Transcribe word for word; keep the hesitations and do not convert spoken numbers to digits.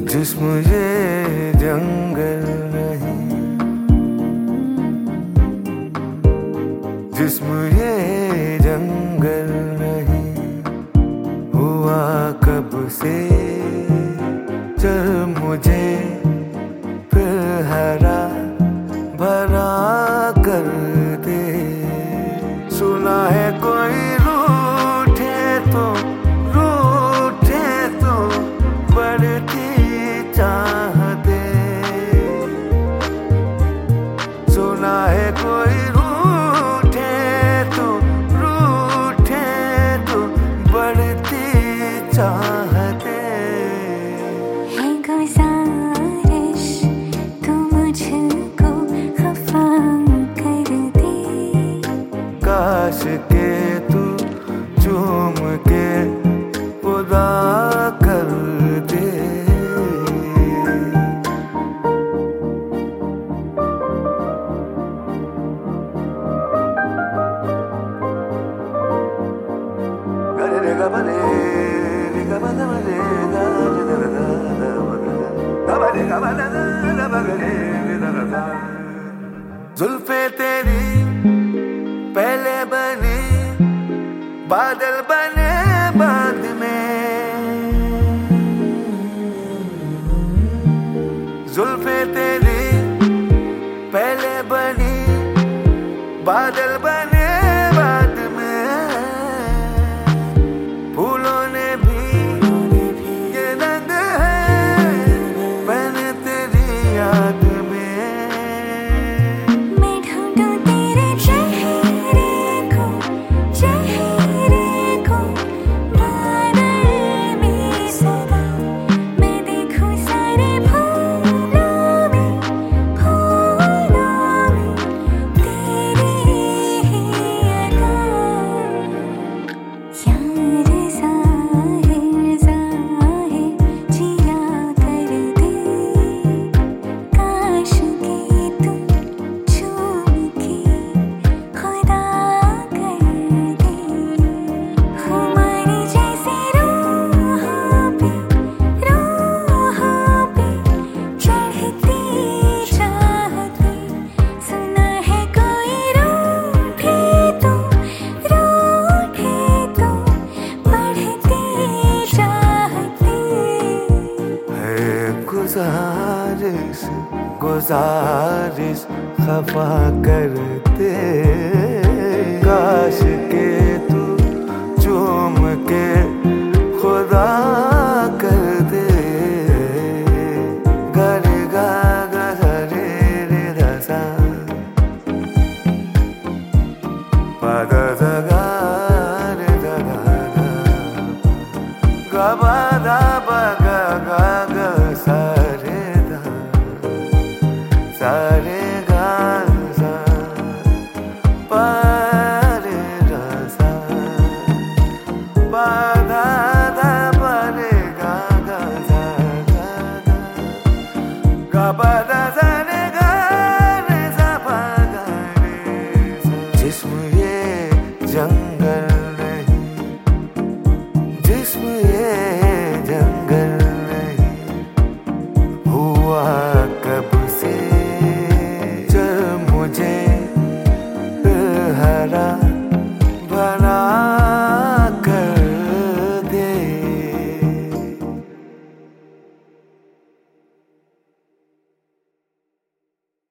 जिस्म ये जंगल नहीं, जिस्म ये जंगल नहीं, हुआ कब से चल मुझे फिर हरा भरा कर दे। सुना है कोई रूठे तो रूठे तो बढ़ती चाहते, सुना है कोई रूठे तो रूठे तो बढ़ती चाहते। है गुजारिश तू मुझको खफा कर दे, काश के तू चूम के खुदा कर दे। जुल्फे तेरी पहले बनी, बादल बने बाद में। जुल्फे तेरी पहले बनी, बादल बने बाद में। फूलों ने भी ये रंग है पहने तेरी याद में। मैं ढूंढूं तेरे चेहरे को, चेहरे को बादल में सदा। मैं देखूं सारे फूलों में, फूलों में तेरी ही अदा। यार ज़ाहिर ज़ाहिर जिया कर दे, काश के तू चूम के खुदा कर दे। हमारी जैसे रूहों पे, रूहों पे चढ़ती चाहती। सुना है कोई रूठे तो रूठे तो बढ़ती चाहती। है गुजारिश गुजारिश खफा करते, काश के तू चूम के खुदा कर दे। गर गा गा सा रे रे धा सा, पा धा धा गा रे धा धा धा, गा बा धा बा गा गा गा सा रे धा, सा रे गा सा, पा रे धा सा, पा